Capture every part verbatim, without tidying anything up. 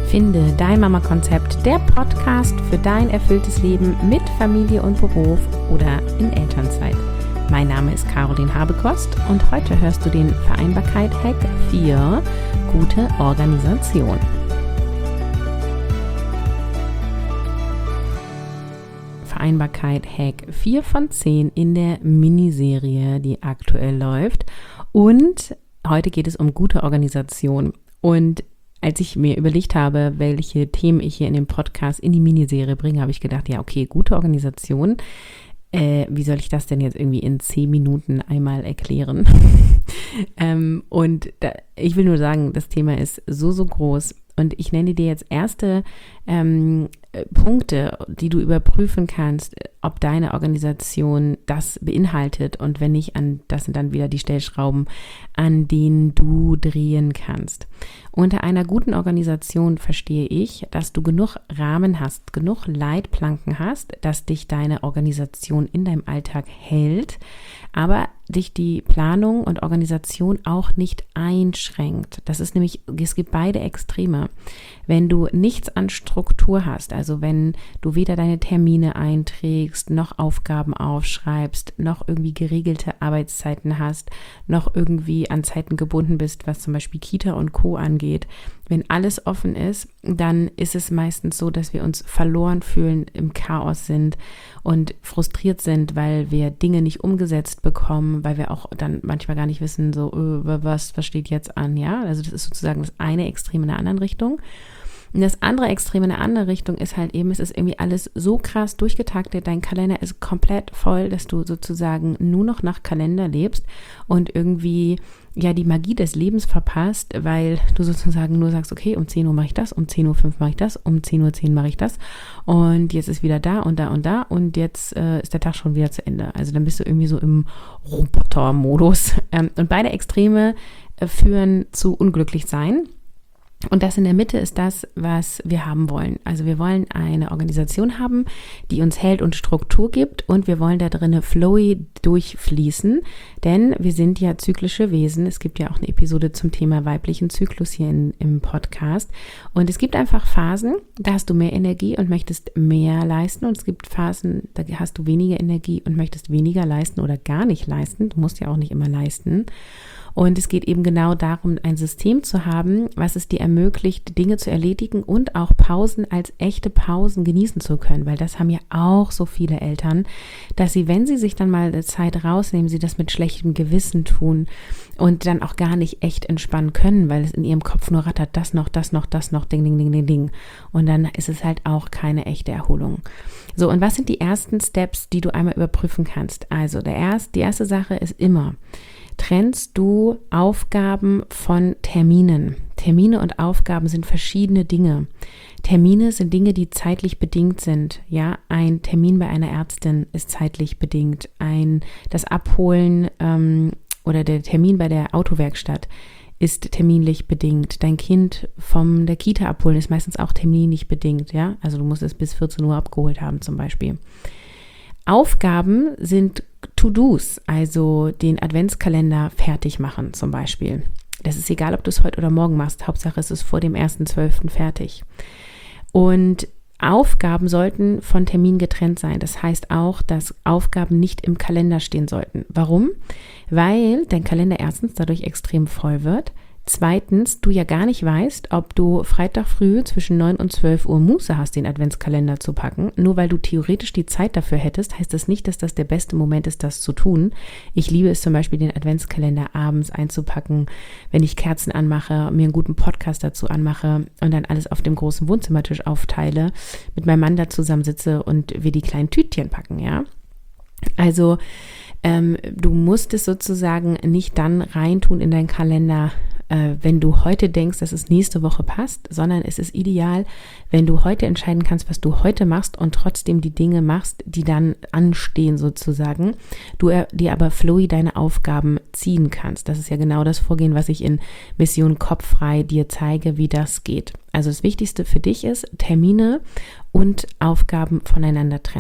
Finde dein Mama-Konzept, der Podcast für dein erfülltes Leben mit Familie und Beruf oder in Elternzeit. Mein Name ist Caroline Habekost und heute hörst du den Vereinbarkeit-Hack vier, gute Organisation. Vereinbarkeit-Hack vier von zehn in der Miniserie, die aktuell läuft. Und heute geht es um gute Organisation. Und als ich mir überlegt habe, welche Themen ich hier in dem Podcast in die Miniserie bringe, habe ich gedacht, ja okay, gute Organisation. Äh, wie soll ich das denn jetzt irgendwie in zehn Minuten einmal erklären? ähm, und da, ich will nur sagen, das Thema ist so, so groß. Und ich nenne dir jetzt erste ähm, Punkte, die du überprüfen kannst, ob deine Organisation das beinhaltet und wenn nicht, an, das sind dann wieder die Stellschrauben, an denen du drehen kannst. Unter einer guten Organisation verstehe ich, dass du genug Rahmen hast, genug Leitplanken hast, dass dich deine Organisation in deinem Alltag hält, aber dich die Planung und Organisation auch nicht einschränkt. Das ist nämlich, es gibt beide Extreme. Wenn du nichts an Struktur hast, also wenn du weder deine Termine einträgst, noch Aufgaben aufschreibst, noch irgendwie geregelte Arbeitszeiten hast, noch irgendwie an Zeiten gebunden bist, was zum Beispiel Kita und Co. angeht, wenn alles offen ist, dann ist es meistens so, dass wir uns verloren fühlen, im Chaos sind und frustriert sind, weil wir Dinge nicht umgesetzt bekommen, weil wir auch dann manchmal gar nicht wissen, so, äh, was, was steht jetzt an, ja? Also das ist sozusagen das eine Extrem in der anderen Richtung. Und das andere Extrem in der andere Richtung ist halt eben, es ist irgendwie alles so krass durchgetaktet, dein Kalender ist komplett voll, dass du sozusagen nur noch nach Kalender lebst und irgendwie ja die Magie des Lebens verpasst, weil du sozusagen nur sagst, okay, um zehn Uhr mache ich das, um zehn Uhr fünf mache ich das, um zehn Uhr zehn mache ich das und jetzt ist wieder da und da und da und jetzt äh, ist der Tag schon wieder zu Ende. Also dann bist du irgendwie so im Roboter-Modus. Ähm, und beide Extreme äh, führen zu Unglücklichsein. Und das in der Mitte ist das, was wir haben wollen. Also wir wollen eine Organisation haben, die uns hält und Struktur gibt und wir wollen da drinnen flowy durchfließen, denn wir sind ja zyklische Wesen. Es gibt ja auch eine Episode zum Thema weiblichen Zyklus hier in, im Podcast und es gibt einfach Phasen, da hast du mehr Energie und möchtest mehr leisten und es gibt Phasen, da hast du weniger Energie und möchtest weniger leisten oder gar nicht leisten. Du musst ja auch nicht immer leisten. Und es geht eben genau darum, ein System zu haben, was es dir ermöglicht, Dinge zu erledigen und auch Pausen als echte Pausen genießen zu können, weil das haben ja auch so viele Eltern, dass sie, wenn sie sich dann mal eine Zeit rausnehmen, sie das mit schlechtem Gewissen tun und dann auch gar nicht echt entspannen können, weil es in ihrem Kopf nur rattert, das noch, das noch, das noch, ding, ding, ding, ding, ding. Und dann ist es halt auch keine echte Erholung. So, und was sind die ersten Steps, die du einmal überprüfen kannst? Also der erst, die erste Sache ist immer, trennst du Aufgaben von Terminen. Termine und Aufgaben sind verschiedene Dinge. Termine sind Dinge, die zeitlich bedingt sind. Ja, ein Termin bei einer Ärztin ist zeitlich bedingt. Ein, das Abholen ähm, oder der Termin bei der Autowerkstatt ist terminlich bedingt. Dein Kind vom der Kita abholen ist meistens auch terminlich bedingt. Ja, also du musst es bis vierzehn Uhr abgeholt haben zum Beispiel. Aufgaben sind To-Dos, also den Adventskalender fertig machen zum Beispiel. Das ist egal, ob du es heute oder morgen machst. Hauptsache es ist vor dem ersten zwölften fertig. Und Aufgaben sollten von Termin getrennt sein. Das heißt auch, dass Aufgaben nicht im Kalender stehen sollten. Warum? Weil dein Kalender erstens dadurch extrem voll wird. Zweitens, du ja gar nicht weißt, ob du Freitag früh zwischen neun und zwölf Uhr Muße hast, den Adventskalender zu packen. Nur weil du theoretisch die Zeit dafür hättest, heißt das nicht, dass das der beste Moment ist, das zu tun. Ich liebe es zum Beispiel, den Adventskalender abends einzupacken, wenn ich Kerzen anmache, mir einen guten Podcast dazu anmache und dann alles auf dem großen Wohnzimmertisch aufteile, mit meinem Mann da zusammensitze und wir die kleinen Tütchen packen, ja. Also ähm, du musst es sozusagen nicht dann reintun in deinen Kalender, äh, wenn du heute denkst, dass es nächste Woche passt, sondern es ist ideal, wenn du heute entscheiden kannst, was du heute machst und trotzdem die Dinge machst, die dann anstehen sozusagen, du äh, dir aber flowy deine Aufgaben ziehen kannst. Das ist ja genau das Vorgehen, was ich in Mission Kopffrei dir zeige, wie das geht. Also das Wichtigste für dich ist, Termine und Aufgaben voneinander trennen.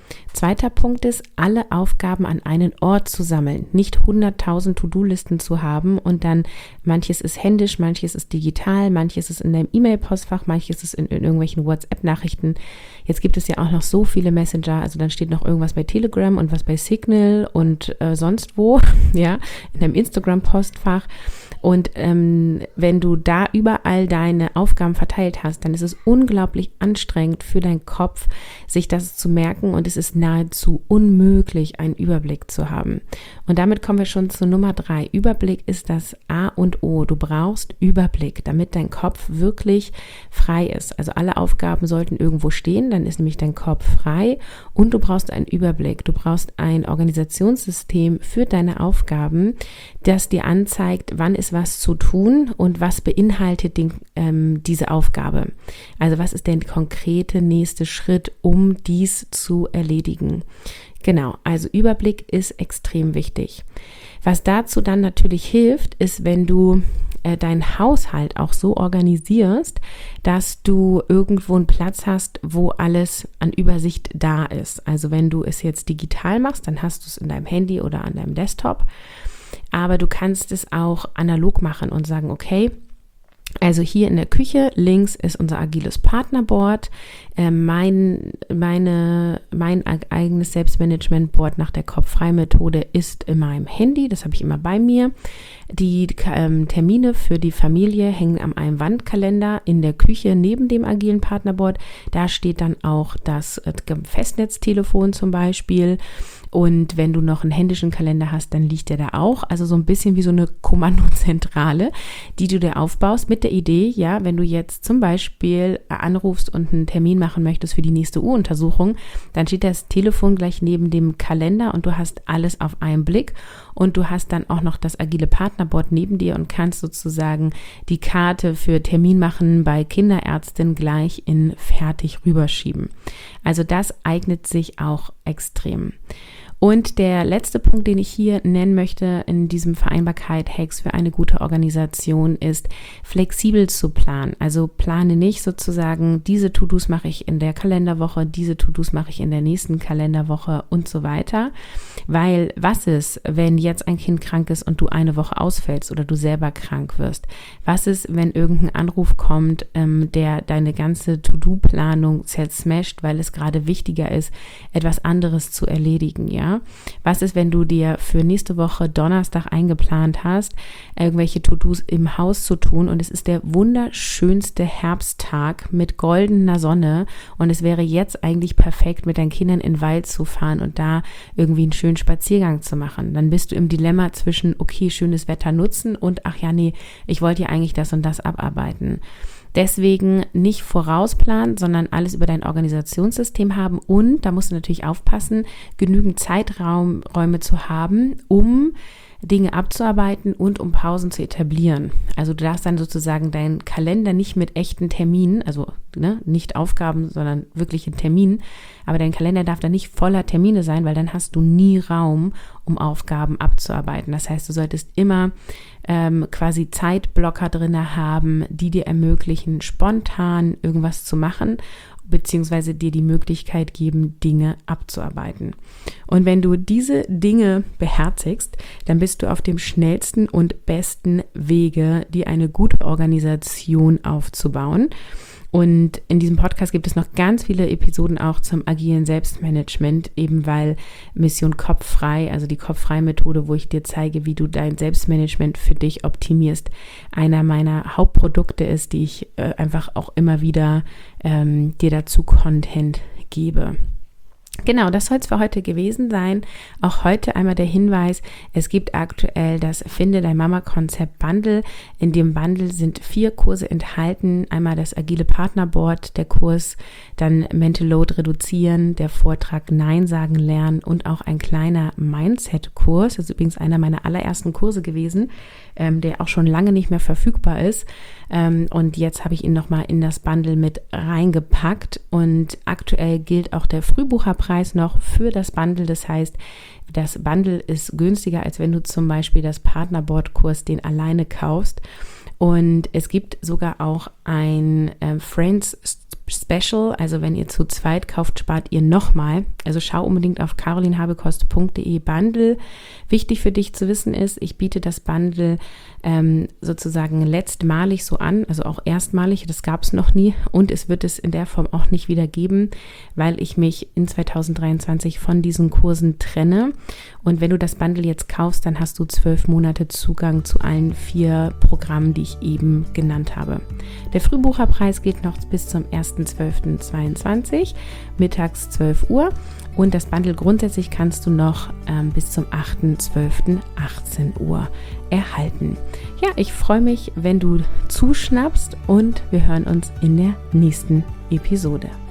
Zweiter Punkt ist, alle Aufgaben an einen Ort zu sammeln. Nicht hunderttausend To-Do-Listen zu haben und dann manches ist händisch, manches ist digital, manches ist in deinem E-Mail-Postfach, manches ist in, in irgendwelchen WhatsApp-Nachrichten. Jetzt gibt es ja auch noch so viele Messenger, also dann steht noch irgendwas bei Telegram und was bei Signal und äh, sonst wo, ja, in deinem Instagram-Postfach. Und ähm, wenn du da überall deine Aufgaben verteilt hast, dann ist es unglaublich anstrengend für deinen Kopf, sich das zu merken, und es ist nahezu unmöglich, einen Überblick zu haben. Und damit kommen wir schon zu Nummer drei. Überblick ist das A und O. Du brauchst Überblick, damit dein Kopf wirklich frei ist. Also alle Aufgaben sollten irgendwo stehen, dann ist nämlich dein Kopf frei, und du brauchst einen Überblick. Du brauchst ein Organisationssystem für deine Aufgaben, das dir anzeigt, wann ist was zu tun und was beinhaltet den, ähm, diese Aufgabe. Also was ist der konkrete nächste Schritt, um dies zu erledigen? Genau, also Überblick ist extrem wichtig. Was dazu dann natürlich hilft, ist, wenn du äh, deinen Haushalt auch so organisierst, dass du irgendwo einen Platz hast, wo alles an Übersicht da ist. Also wenn du es jetzt digital machst, dann hast du es in deinem Handy oder an deinem Desktop. Aber du kannst es auch analog machen und sagen, okay, also hier in der Küche links ist unser agiles Partnerboard, äh, mein, meine, mein eigenes Selbstmanagement-Board nach der Kopf-frei-Methode ist in meinem Handy, das habe ich immer bei mir. Die ähm, Termine für die Familie hängen an einem Wandkalender in der Küche neben dem agilen Partnerboard. Da steht dann auch das äh, Festnetztelefon zum Beispiel. Und wenn du noch einen händischen Kalender hast, dann liegt der da auch. Also so ein bisschen wie so eine Kommandozentrale, die du dir aufbaust mit der Idee, ja, wenn du jetzt zum Beispiel anrufst und einen Termin machen möchtest für die nächste U-Untersuchung, dann steht das Telefon gleich neben dem Kalender und du hast alles auf einen Blick, und du hast dann auch noch das agile Partnerboard neben dir und kannst sozusagen die Karte für Termin machen bei Kinderärztin gleich in fertig rüberschieben. Also das eignet sich auch extrem. Und der letzte Punkt, den ich hier nennen möchte in diesem Vereinbarkeit-Hacks für eine gute Organisation, ist flexibel zu planen. Also plane nicht sozusagen, diese To-Dos mache ich in der Kalenderwoche, diese To-Dos mache ich in der nächsten Kalenderwoche und so weiter. Weil was ist, wenn jetzt ein Kind krank ist und du eine Woche ausfällst oder du selber krank wirst? Was ist, wenn irgendein Anruf kommt, ähm, der deine ganze To-Do-Planung zersmasht, weil es gerade wichtiger ist, etwas anderes zu erledigen, ja? Was ist, wenn du dir für nächste Woche Donnerstag eingeplant hast, irgendwelche To-Dos im Haus zu tun, und es ist der wunderschönste Herbsttag mit goldener Sonne und es wäre jetzt eigentlich perfekt, mit deinen Kindern in den Wald zu fahren und da irgendwie einen schönen Spaziergang zu machen. Dann bist du im Dilemma zwischen, okay, schönes Wetter nutzen und, ach ja, nee, ich wollte ja eigentlich das und das abarbeiten. Deswegen nicht vorausplanen, sondern alles über dein Organisationssystem haben, und da musst du natürlich aufpassen, genügend Zeiträume zu haben, um Dinge abzuarbeiten und um Pausen zu etablieren. Also du darfst dann sozusagen deinen Kalender nicht mit echten Terminen, also ne, nicht Aufgaben, sondern wirklichen Terminen, aber dein Kalender darf dann nicht voller Termine sein, weil dann hast du nie Raum, um Aufgaben abzuarbeiten. Das heißt, du solltest immer ähm, quasi Zeitblocker drin haben, die dir ermöglichen, spontan irgendwas zu machen, beziehungsweise dir die Möglichkeit geben, Dinge abzuarbeiten. Und wenn du diese Dinge beherzigst, dann bist du auf dem schnellsten und besten Wege, dir eine gute Organisation aufzubauen. Und in diesem Podcast gibt es noch ganz viele Episoden auch zum agilen Selbstmanagement, eben weil Mission Kopffrei, also die Kopffrei-Methode, wo ich dir zeige, wie du dein Selbstmanagement für dich optimierst, einer meiner Hauptprodukte ist, die ich äh, einfach auch immer wieder ähm, dir dazu Content gebe. Genau, das soll es für heute gewesen sein. Auch heute einmal der Hinweis, es gibt aktuell das Finde dein Mama-Konzept Bundle. In dem Bundle sind vier Kurse enthalten. Einmal das agile Partnerboard, der Kurs, dann Mental Load reduzieren, der Vortrag Nein sagen lernen und auch ein kleiner Mindset-Kurs. Das ist übrigens einer meiner allerersten Kurse gewesen, ähm, der auch schon lange nicht mehr verfügbar ist. Ähm, und jetzt habe ich ihn nochmal in das Bundle mit reingepackt, und aktuell gilt auch der Frühbucherpreis noch für das Bundle. Das heißt, das Bundle ist günstiger, als wenn du zum Beispiel das Partnerboard-Kurs den alleine kaufst. Und es gibt sogar auch ein äh, Friends Special, also wenn ihr zu zweit kauft, spart ihr nochmal. Also schau unbedingt auf carolinhabekost punkt de Bundle. Wichtig für dich zu wissen ist, ich biete das Bundle ähm, sozusagen letztmalig so an, also auch erstmalig, das gab es noch nie und es wird es in der Form auch nicht wieder geben, weil ich mich in zweitausenddreiundzwanzig von diesen Kursen trenne. Und wenn du das Bundle jetzt kaufst, dann hast du zwölf Monate Zugang zu allen vier Programmen, die ich eben genannt habe. Der Frühbucherpreis geht noch bis zum ersten zwölften zweiundzwanzig, mittags zwölf Uhr. Und das Bundle grundsätzlich kannst du noch ähm, bis zum achten zwölften achtzehn Uhr erhalten. Ja, ich freue mich, wenn du zuschnappst und wir hören uns in der nächsten Episode.